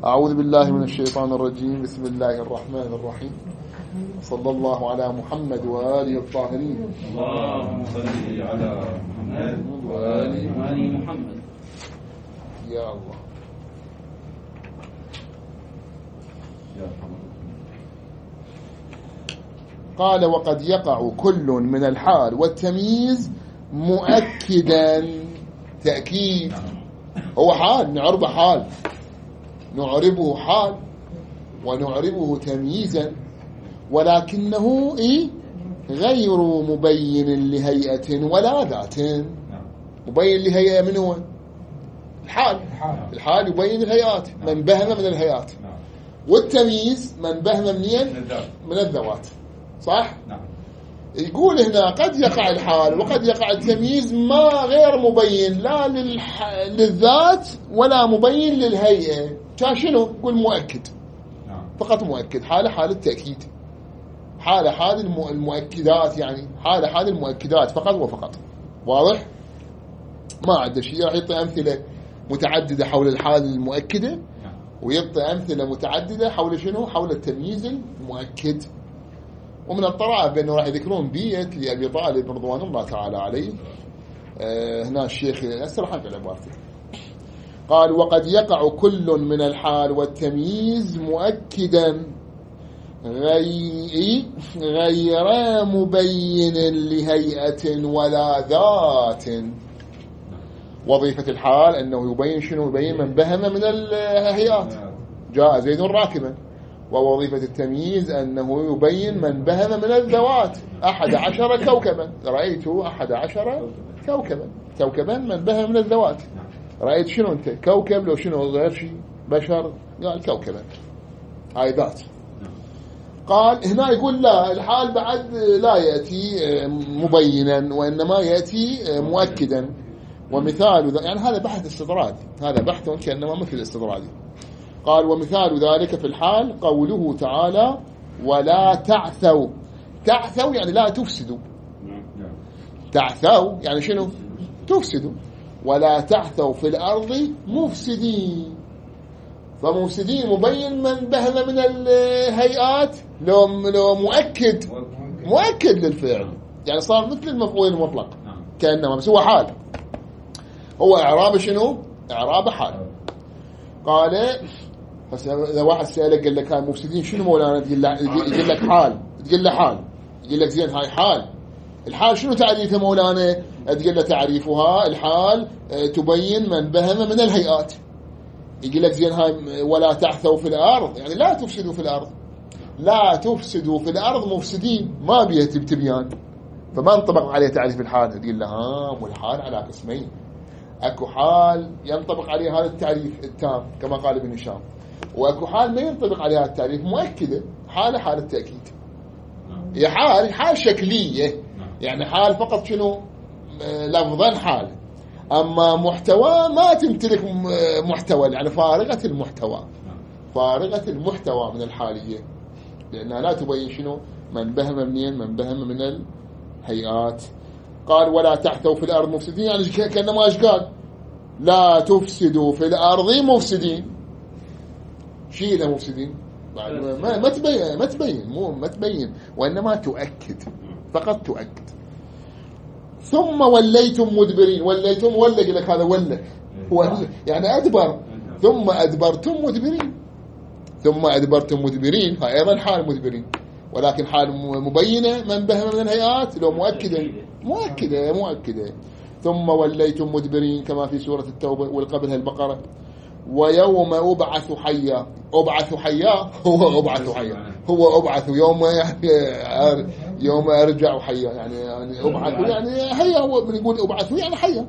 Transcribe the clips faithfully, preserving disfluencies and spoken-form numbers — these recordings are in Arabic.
أعوذ بالله من الشيطان الرجيم. بسم الله الرحمن الرحيم. صلى الله على محمد وآله الطاهرين. اللهم صل على محمد وآل محمد. يا الله. قال وقد يقع كل من الحال والتمييز مؤكدا. تأكيد هو حال، نعربه حال، نعربه حال ونعربه تمييزا، ولكنه إيه؟ غير مبين لهيئة ولا ذات. مبين لهيئة من هو؟ الحال. الحال يبين الهيئات، من بهم من الهيئات. والتمييز من بهم منين؟ من الذوات. صح؟ يقول هنا قد يقع الحال وقد يقع التمييز ما غير مبين لا للح... للذات ولا مبين للهيئة. شنو؟ يقول مؤكد فقط، مؤكد. حالة حال التأكيد، حالة حال الم... المؤكدات، يعني حالة حال المؤكدات فقط وفقط. واضح؟ ما عنده شيء. راح يعطي أمثلة متعددة حول الحال المؤكدة، ويعطي أمثلة متعددة حول شنو؟ حول التمييز المؤكد. ومن الطرائف بأنه راح يذكرون بيت لأبي طالب رضوان الله تعالى عليه. آه هنا الشيخ أسرح في عبارته، قال وقد يقع كل من الحال والتمييز مؤكدا غير غير مبين لهيئة ولا ذات. وظيفة الحال أنه يبين شنو؟ يبين من بهم من الهيئات. جاء زيد راكبا. ووظيفة التمييز أنه يبين من بهم من الذوات. أحد عشر كوكبا، رأيت أحد عشر كوكبا. كوكبا من بهم من الذوات. رأيت شنو أنت؟ كوكب لو شنو غير شيء بشر؟ قال كوكبا، هاي ذات. قال هنا يقول لا، الحال بعد لا يأتي مبينا وإنما يأتي مؤكدا. ومثال يعني هذا بحث استطرادي، هذا بحث كأنما مثل استطرادي. قال ومثال ذلك في الحال قوله تعالى ولا تعثوا. تعثوا يعني لا تفسدوا. تعثوا يعني شنو؟ تفسدوا. ولا تعثوا في الأرض مفسدين. فمفسدين مبين من بهم من الهيئات، لو لو مؤكد مؤكد للفعل، يعني صار مثل المفعول المطلق كأنما، بس هو حال. هو إعراب شنو؟ إعراب حال. قال إذا واحد سألك قال لك هاي مفسدين شنو مولانا؟ تقول له يقول لك حال، تقول له حال، يقول لك زين هاي حال. الحال شنو تعريفه مولانا؟ تقول له تعريفها الحال تبين من بهم من الهيئات. يقول لك زين هاي ولا تعثوا في الأرض يعني لا تفسدوا في الأرض. لا تفسدوا في الأرض مفسدين، ما بيها تبيان، فما انطبق عليه تعريف الحال. تقول له ها والحال على قسمين، اكو حال ينطبق عليه هذا التعريف التام كما قال ابن هشام، واكو حال ما ينطبق عليه هذا التعريف مؤكده. حاله حال التأكيد، هي حال حال شكليه، يعني حال فقط شنو؟ لفظا حال. اما محتوى ما تمتلك محتوى، يعني فارغه المحتوى، فارغه المحتوى من الحاليه، لانها لا تبين شنو؟ من بهم منين؟ من بهم من الهيئات. قال ولا تحثوا في الأرض مفسدين، يعني كأنما ايش قال؟ لا تفسدوا في الأرض مفسدين. شيء مفسدين بعد ما ما تبين ما تبين مو ما تبين وإنما تؤكد، فقط تؤكد. ثم وليتم مدبرين. وليتم ولا يقول لك هذا ولا ولا يعني أدبر. ثم أدبرتم مدبرين. ثم أدبرتم مدبرين، هاي أيضا حال مدبرين، ولكن حال مبينة من بهم من الهيئات، لو مؤكدة مؤكدة مؤكدة. ثم وليتم مدبرين كما في سورة التوبة والقبلها البقرة. ويوم أبعث حيا. أبعث حيا هو أبعث حيا، هو أبعث يوم يعني يوم أرجع حيا، يعني يعني أبعث يعني حيا، هو بنقول أبعث يعني حيا،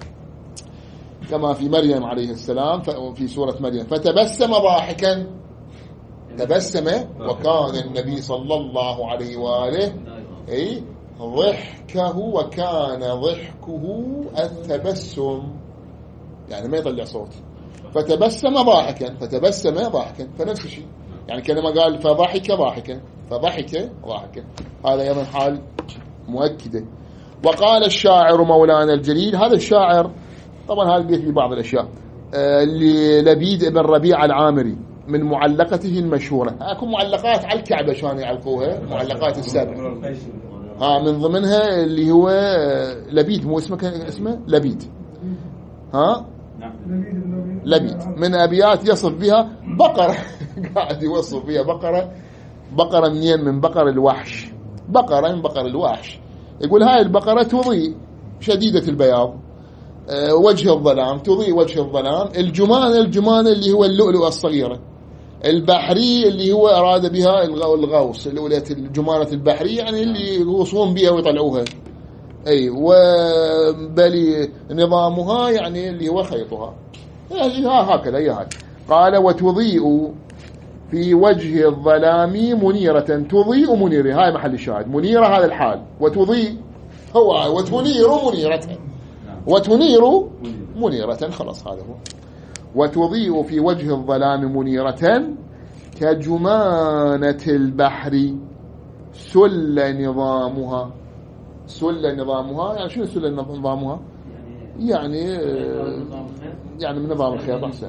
كما في مريم عليه السلام في سورة مريم. فتبسم ضاحكا. تبسم وكان النبي صلى الله عليه وآله أي ضحكه وكان ضحكه التبسم، يعني ما يطلع صوت. فتبسم ضاحكا، فتبسم ضاحكا، فنفس الشيء، يعني كلمة قال فضحك ضاحكا، فضحك ضاحكا، هذا أيضا حال مؤكدة. وقال الشاعر مولانا الجليل. هذا الشاعر طبعا هذا بيه في بعض الأشياء. للبيد بن ربيعة العامري من معلقته المشهورة. اكو معلقات على الكعبة شلون يعلقوها، معلقات السبع، ها من ضمنها اللي هو لبيد، مو اسمه كان اسمه لبيد، ها لبيد، من أبيات يصف بها بقرة قاعد يوصف بها بقرة، بقرة منين؟ من بقر الوحش، بقرة من بقر الوحش. يقول هاي البقرة تضيء شديدة البياض، أه وجه الظلام، تضيء وجه الظلام. الجمان، الجمان اللي هو اللؤلؤة الصغيرة. البحري اللي هو أراد بها الغوص، اللي الجمانة البحرية يعني اللي يغوصون بها ويطلعوها. أي وبلي نظامها يعني اللي هو خيطها، هكذا هي هاي. قال وتضيء في وجه الظلام منيرة، تضيء منيرة، هاي محل الشاهد، منيرة هذا الحال، وتضيء هو وتنير منيرة، وتنير منيرة، خلاص هذا هو. وتضيء في وجه الظلام منيرة كجمانة البحر سل نظامها. سل نظامها يعني شنو سل نظامها؟ يعني يعني من نظام الخياط أحسن.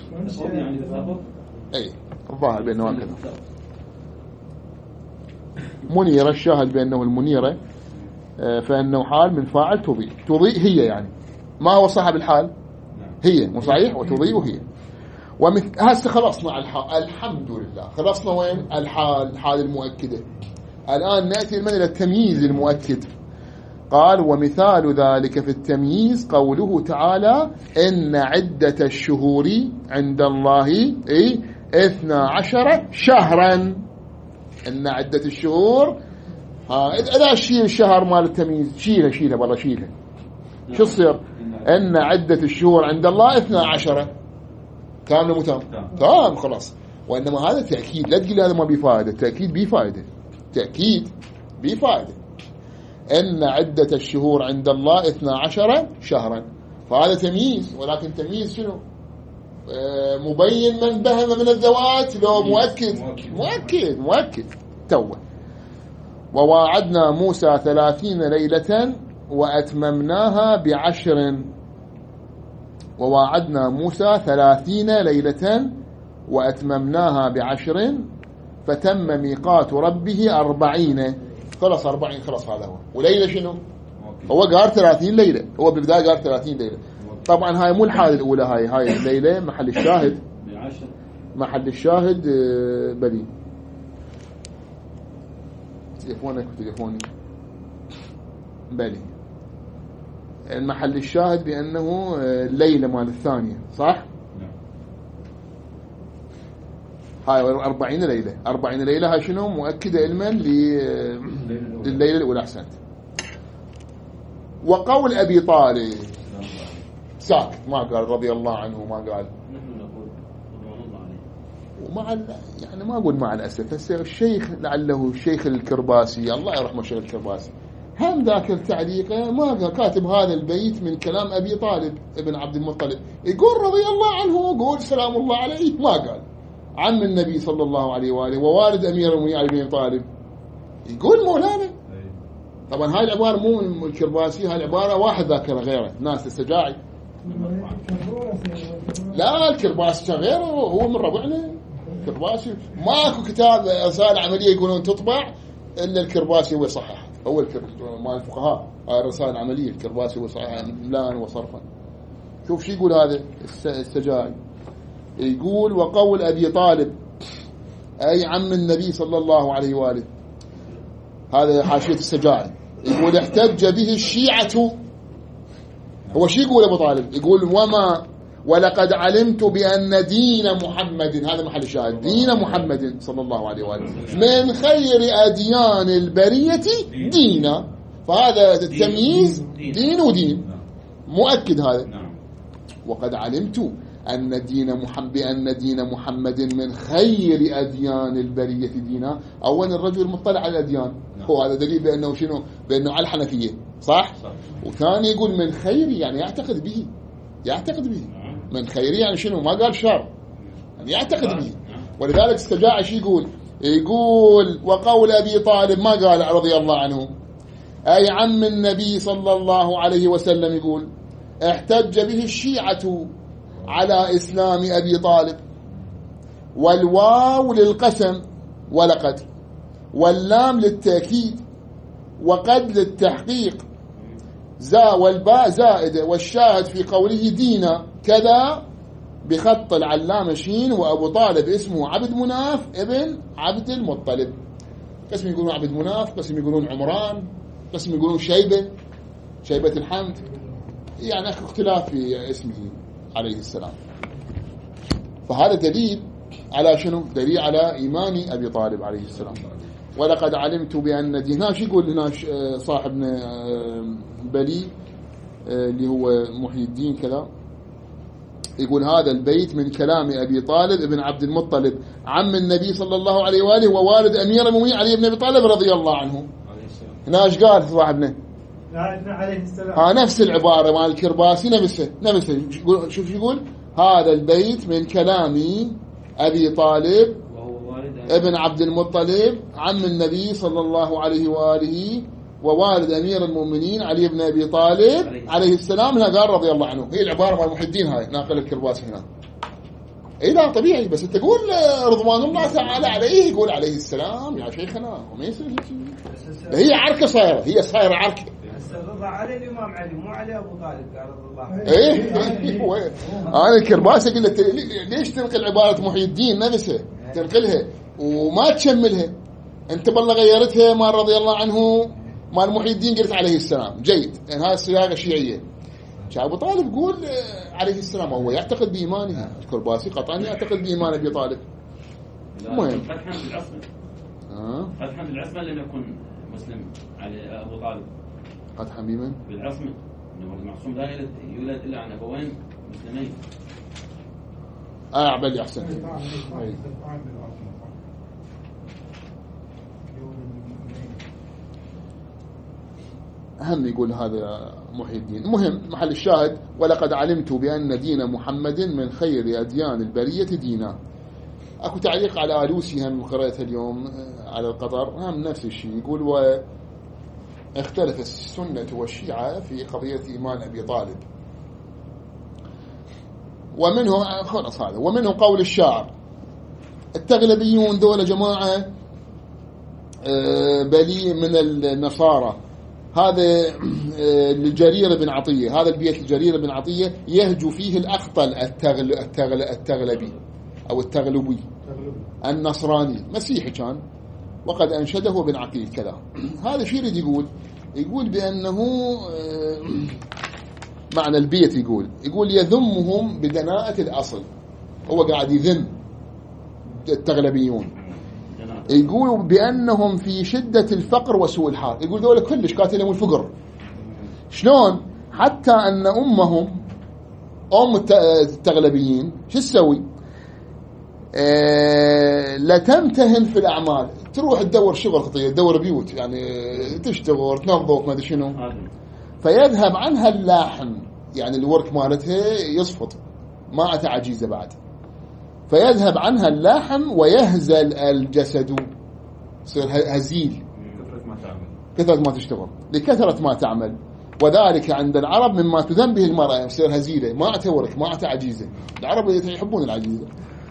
أي الظاهر بأنه هكذا. منيرة، الشاهد بأنه المنيرة فإنه حال من فاعل تضيء. تضيء هي يعني ما هو صاحب الحال، هي مو صحيح، وتضيء هي. ومثل هسه خلصنا الحال، الحمد لله خلصنا وين الحال، الحال المؤكدة. الآن نأتي من التمييز المؤكد. قال ومثال ذلك في التمييز قوله تعالى إن عدة الشهور عند الله إيه اثنا عشر شهرا. إن عدة الشهور، ها إذا شيل الشهر مال التمييز، شيله شيله والله شيله، شو تصير؟ إن عدة الشهور عند الله اثنا عشر، كامل متام تمام خلاص. وإنما هذا تأكيد، لا تقول هذا ما بفائدة، تأكيد بفائدة، تأكيد بفائدة. إن عدة الشهور عند الله اثنا عشر شهرا، فهذا تمييز، ولكن تمييز شنو؟ آه مبين من بهم من الذوات، لو مؤكد مؤكد مؤكد توه. وواعدنا موسى ثلاثين ليلة وأتممناها بعشر. وواعدنا موسى ثلاثين ليلة وأتممناها بعشر فتم ميقات ربه أربعين. خلص أربعين، خلص هذا هو. وليلة شنو؟ هو قال ثلاثين ليلة، هو بالبداية قال ثلاثين ليلة. طبعا هاي مو الحالة الأولى، هاي هاي الليلة محل الشاهد، محل الشاهد بلي تليفونك وتليفوني بلي المحل الشاهد بأنه الليلة مال الثانية، صح؟ هاي أربعين ليلة، أربعين ليلة هاي شنو مؤكدة علما لليلة الأولى. أحسنت. وقول أبي طالب ساكت، ما قال رضي الله عنه، ما قال. ومع يعني ما أقول مع الأسف، الشيخ لعله الشيخ الكرباسي الله يرحمه، الشيخ الكرباسي هم ذاك التعليق ما كاتب هذا البيت من كلام أبي طالب ابن عبد المطلب، يقول رضي الله عنه، يقول سلام الله عليه، ما قال عم النبي صلى الله عليه وآله ووالد أمير المؤمنين علي بن أبي طالب، يقول مولانا. طبعا هاي العبارة مو من الكرباسي، هاي العبارة واحد ذاكرها غيره، ناس السجاعي. لا الكرباسي كان غيره، هو من ربعنا الكرباسي. ماكو كتاب رسالة عملية يقولون تطبع إلا الكرباسي هو يصحح، هو مال الفقهاء هاي الرسالة العملية الكرباسي هو يصحح املاء وصرفا. شوف شو يقول هذا السجاعي، يقول وقول أبي طالب أي عم النبي صلى الله عليه وآله، هذا حاشية السجاعي، يقول احتج به الشيعة. هو شو يقول أبو طالب؟ يقول وما ولقد علمت بأن دين محمد، هذا محل الشاهد، دين محمد صلى الله عليه وآله من خير أديان البرية دينا. فهذا التمييز دين ودين مؤكد هذا. وقد علمت أن دين محمد بأن دين محمد من خير أديان البرية دينا. أولا الرجل مطلع على الأديان، هو هذا دليل بأنه شنو؟ بأنه على الحنفية، صح؟ وثاني يقول من خير يعني يعتقد به، يعتقد به من خير يعني شنو؟ ما قال شر، يعني يعتقد به. ولذلك استجاع شي يقول؟ يقول وقول أبي طالب ما قال رضي الله عنه، أي عم النبي صلى الله عليه وسلم، يقول احتج به الشيعة على إسلام أبي طالب، والواو للقسم ولقد، واللام للتأكيد، وقد للتحقيق، زا والباء زائدة، والشاهد في قوله دينا كذا بخط العلامة شين، وأبو طالب اسمه عبد مناف ابن عبد المطلب. قسم يقولون عبد مناف، قسم يقولون عمران، قسم يقولون شيبة، شيبة الحمد، يعني اختلاف في اسمه عليه السلام. فهذا دليل على شنو؟ دليل على إيمان أبي طالب عليه السلام. ولقد علمت بأن دينا، شو يقول لنا صاحبنا بلي اللي هو محي الدين كذا، يقول هذا البيت من كلام أبي طالب ابن عبد المطلب عم النبي صلى الله عليه وآله ووالد أمير المؤمنين علي بن أبي طالب رضي الله عنه. هنا ايش قال صاحبنا؟ عليه السلام. ها نفس العبارة مال الكرباسي، نفسه نفسه. شوف يقول هذا البيت من كلام أبي طالب ابن عبد المطلب عم النبي صلى الله عليه وآله ووالد أمير المؤمنين علي بن أبي طالب عليه السلام. هنا قال رضي الله عنه، هي العبارة مال محي الدين هاي ناقل الكرباسي هنا. اي لا طبيعي، بس انت تقول رضوان الله تعالى عليه، يقول عليه السلام يا شيخنا، وما يصير هي عركة صايرة، هي صايرة عركة. رضى علي الإمام علي مو علي أبو طالب قال رضي الله عنه. ايه انا الكرباسي قلت ليش تنقل عبارة محي الدين نفسها، تنقلها وما تشملها انت، بالله غيرتها مال رضي الله عنه مال محي الدين قلت عليه السلام. جيد، يعني هاي الصياغة شيعية. أبو طالب يقول عليه السلام، هو يعتقد بإيمانه. الكرباسي قطعا يعتقد بإيمان أبي طالب. المهم فتحا بالعصمة، فتحا بالعصمة لم يكن مسلم على أبو طالب. فتحا بمن؟ بالعصمة، إنه المعصوم لا يولد إلا عن أبوين مسلمين. آه بل أحسن. أهم يقول هذا محي الدين. المهم محل الشاهد، ولقد علمت بأن دين محمد من خير أديان البرية دينا. أكو تعليق على آلوسي هم قرأتها اليوم على القطر، هم نفس الشيء يقول، واختلف السنة والشيعة في قضية إيمان أبي طالب. ومنه خلص هذا، ومنه قول الشاعر التغلبيون دول جماعة بلي من النصارى. هذا الجرير بن عطية، هذا البيت الجرير بن عطية يهجو فيه الأخطل التغل التغل التغلبي أو التغلبي النصراني مسيحي كان، وقد أنشده بن عقيل كذا. هذا شيء يريد يقول يقول بأنه معنى البيت، يقول يقول يذمهم بدناءة الأصل. هو قاعد يذم التغلبيون، يقول بأنهم في شدة الفقر وسوء الحال. يقول ذولا كلش قاتلهم الفقر. شلون؟ حتى أن أمهم أم التغلبيين شو تسوي؟ أه لا تمتهن في الأعمال، تروح تدور شغل خطية، تدور بيوت، يعني تشتغل تنظف ما أدري شنو، فيذهب عنها اللحم، يعني الورك مالتها يصفط، ما عتها عجيزة بعد، فيذهب عنها اللحم ويهزل الجسد، يصير هزيل، كثرة ما تعمل، كثرة ما تشتغل، لكثرة ما تعمل. وذلك عند العرب مما تذم به المرأة، يصير هزيلة، ما عتها ورك، ما عتها عجيزة. العرب يحبون العجيزة.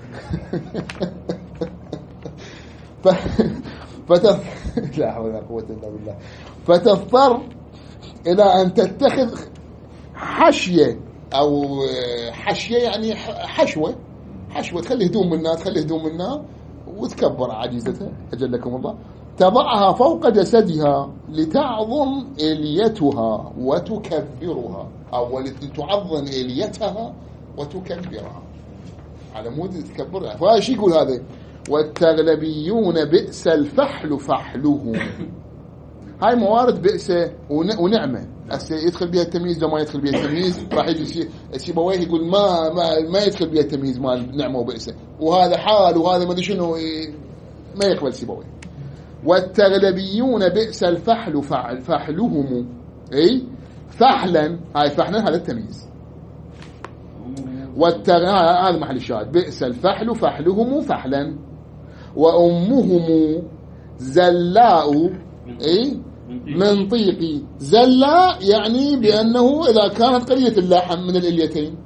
ف... فتف... لا حول ولا قوة إلا بالله. فتضطر إلى أن تتخذ حشية أو حشية، يعني حشوة، حشوة تخلي هدوم منها، تخلي هدوم منها وتكبر عجيزتها أجلكم الله، تضعها فوق جسدها لتعظم إليتها وتكبرها، أو لتعظم إليتها وتكبرها، على مود تكبرها. فايش يقول هذا؟ والتغلبيون بئس الفحل فحلهم. هاي موارد بئسة ونعمة، يدخل بها التمييز لو ما يدخل بها التمييز راح يجي سيبويه يقول ما ما ما يدخل بها التمييز مال نعمة وبئسة، وهذا حال وهذا ما ادري شنو، ما يقبل سيبويه. والتغلبيون بئس الفحل فعل فحلهم، اي فحلا، هاي فحلا هذا التمييز. والتغ... هذا محل الشاهد، بئس الفحل فحلهم فحلا. وأمهم زلاء، اي من طيقي. زلاء يعني بأنه إذا كانت قليلة اللحم من الإليتين،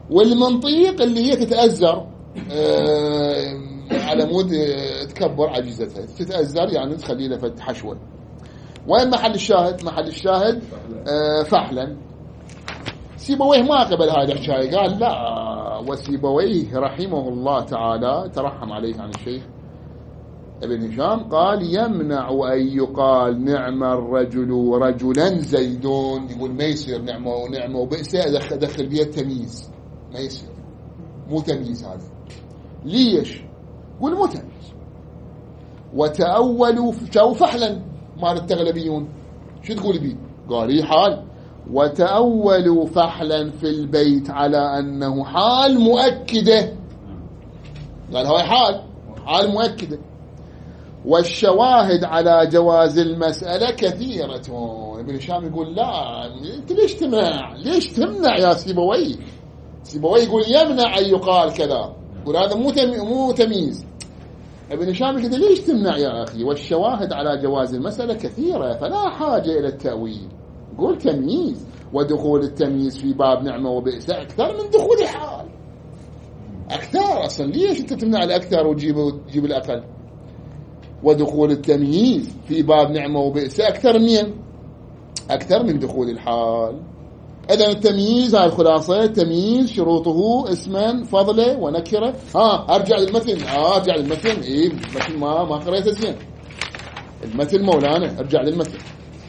والمنطيق اللي هي تتأزر آه على مود آه تكبر عجيزتها، تتأزر يعني تخلي لها فد حشوة. وين محل الشاهد؟ محل الشاهد آه فحلا. سيبويه ما قبل هذا الحكاية، قال لا، وسيبويه رحمه الله تعالى ترحم عليه عن الشيخ ابن هشام، قال يمنع أن يقال نعم الرجل رجلا زيدون، يقول ما يصير نعمة ونعمة وبئسة أدخل بيها التمييز، ما يصير، مو تمييز هذا. ليش؟ قول مو تمييز. وتأولوا شو فحلا مال التغلبيون، شو تقول بيه؟ قال لي حال، وتأولوا فحلا في البيت على أنه حال مؤكدة، قال هاي حال حال مؤكدة. والشواهد على جواز المسألة كثيرة. ابن هشام يقول لا، انت ليش تمنع؟ ليش تمنع يا سيبويه؟ سيبويه يقول يمنع أن يقال كذا، يقول هذا مو مو تمييز. ابن هشام يقول ليش تمنع يا أخي؟ والشواهد على جواز المسألة كثيرة فلا حاجة إلى التأويل. قول تمييز، ودخول التمييز في باب نعمة وبئس أكثر من دخول الحال، أكثر. أصلا ليش أنت تمنع الأكثر وتجيب وتجيب الأقل؟ ودخول التمييز في باب نعمة وبئس أكثر من أكثر من دخول الحال. إذن التمييز هاي الخلاصة، التمييز شروطه اسما فضله ونكرة. ها أرجع للمتن، آه أرجع للمتن. إيه المتن ما ما قريته زين، المتن مولانا، أرجع للمتن.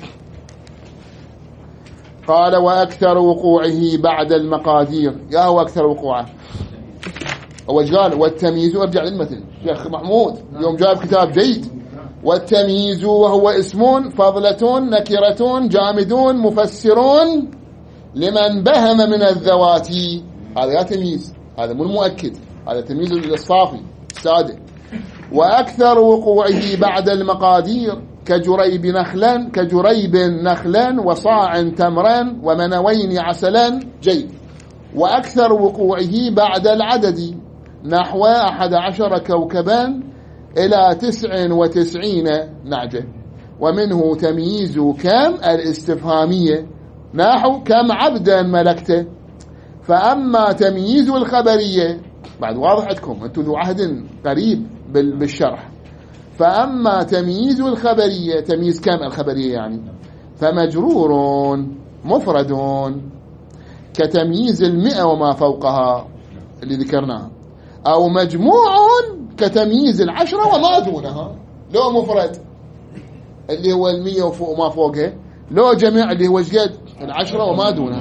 قال وأكثر وقوعه بعد المقادير. يا هو أكثر وقوعه أول قال والتمييز. أرجع للمتن شيخ محمود يوم جاب كتاب جيد. والتمييز وهو اسم فضلة نكرة جامدون مفسرون لمن بهم من الذوات. هذا يا تمييز، هذا مو المؤكد، هذا تمييز الصافي السادة. وأكثر وقوعه بعد المقادير كجريب نخلا كجريب نخلا وصاع تمرا ومنوين عسلا جيد. وأكثر وقوعه بعد العدد نحو أحد عشر كوكبا إلى تسع وتسعين نعجة. ومنه تمييز كم الاستفهامية نحو كم عبدا ملكته. فأما تمييز الخبرية بعد واضح عندكم أنتم ذو عهد قريب بالشرح. فأما تمييز الخبرية، تمييز كم الخبرية يعني، فمجرور مفرد كتمييز المئة وما فوقها اللي ذكرناها، أو مجموع كتمييز العشرة وما دونها. لو مفرد اللي هو المئة وفوق وما فوقها، لو جميع اللي هو جد العشرة وما دونها.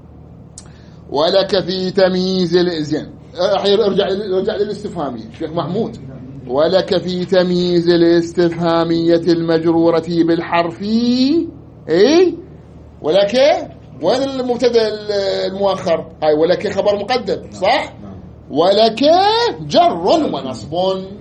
ولك في تمييز الإزين، ارجع ارجع للاستفهامية شيخ محمود. ولك في تمييز الاستفهامية المجرورة بالحرف اي ولك، وين المبتدا المؤخر؟ هاي ولك خبر مقدم صح؟ ولك جر ونصب.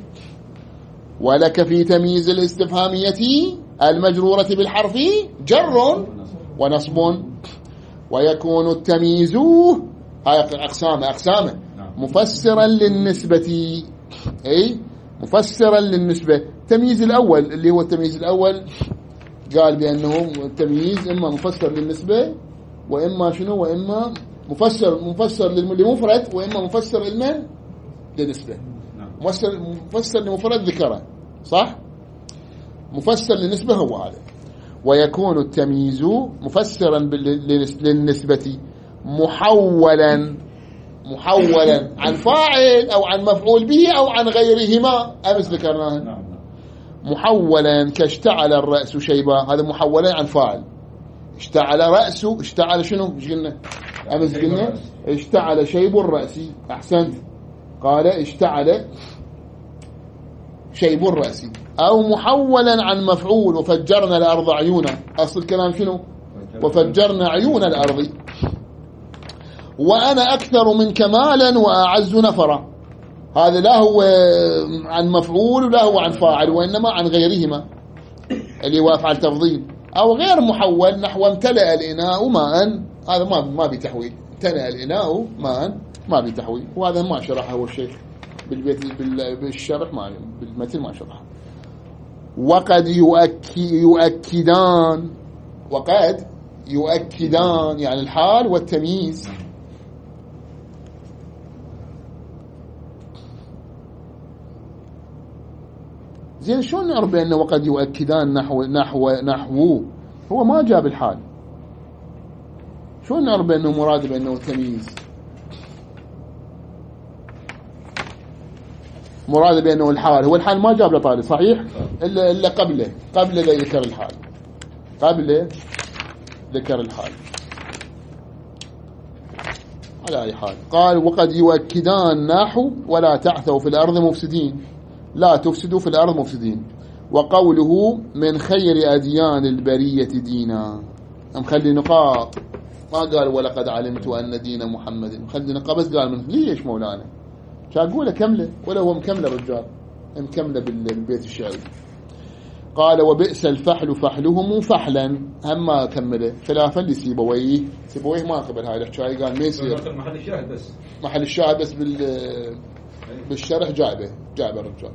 ولك في تمييز الاستفهامية المجرورة بالحرف جر ونصب. ويكون التمييز هاي أقسام أقسام مفسرا للنسبة، أي مفسرا للنسبة. التمييز الأول اللي هو التمييز الأول قال بأنه التمييز إما مفسر للنسبة وإما شنو، وإما مفسر مفسر للمفرد، وإما مفسر للمن للنسبة. مفسر مفسر لمفرد ذكره صح، مفسر للنسبة هو هذا. ويكون التمييز مفسرا للنسبة محولا محولا عن فاعل أو عن مفعول به أو عن غيرهما، أمس ذكرناها. محولا كاشتعل الرأس شيبا، هذا محولا عن فاعل. اشتعل رأسه، اشتعل شنو قلنا أمس قلنا اشتعل شيب الرأس، أحسنت. قال اشتعل شيب الرأس. أو محولا عن مفعول وفجرنا الأرض عيونا، أصل الكلام شنو؟ وفجرنا عيون الأرض. وأنا أكثر من كمالا وأعز نفرا، هذا لا هو عن مفعول ولا هو عن فاعل، وإنما عن غيرهما اللي هو أفعل تفضيل. أو غير محول نحو امتلأ الإناء ماء، هذا ما ما بتحويل. امتلأ الإناء ماء ما بتحويل، وهذا ما شرحه هو الشيخ بالبيت بالشرح، ما بالمتن ما شرحه. وقد يؤكدان، وقد يؤكدان يعني الحال والتمييز زين شلون نعرف بأنه وقد يؤكدان نحو نحو نحو هو ما جاب الحال؟ شلون نعرف بأنه مراد بأنه تمييز؟ مراد بأنه الحال، هو الحال ما جاب له طاري صحيح إلا إلا قبله قبل ذكر الحال، قبل ذكر الحال. على أي حال قال وقد يؤكدان نحو ولا تعثوا في الأرض مفسدين، لا تفسدوا في الأرض مفسدين. وقوله من خير أديان البرية دينا، مخلي نقاط، ما قال ولقد علمت أن دين محمد، مخلي نقاط بس قال من ليش مولانا شاقوله كمله، ولا هو مكمله الرجال مكمله بالبيت الشعري. قال وبئس الفحل فحلهم فحلا، هم كمله خلافا لسيبويه، سيبويه ما قبل هاي الحكايه، قال ما يصير محل الشاهد بس محل الشاهد بس بال بالشرح جايبه جايبه الرجال.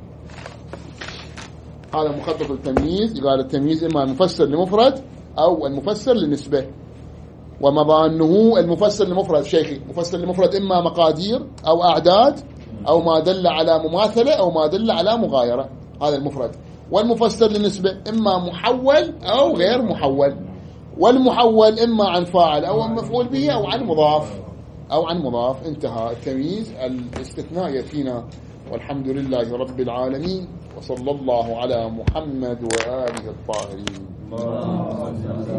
هذا مخطط التمييز، قال التمييز اما المفسر لمفرد او المفسر للنسبه، ومظانه المفسر لمفرد شيخي، مفسر لمفرد اما مقادير او اعداد او ما دل على مماثله او ما دل على مغايره، هذا المفرد. والمفسر للنسبه اما محول او غير محول، والمحول اما عن فاعل او مفعول به او عن مضاف او عن مضاف. انتهى التمييز، الاستثناء ياتينا. والحمد لله رب العالمين، وصلى الله على محمد وآله الطاهرين.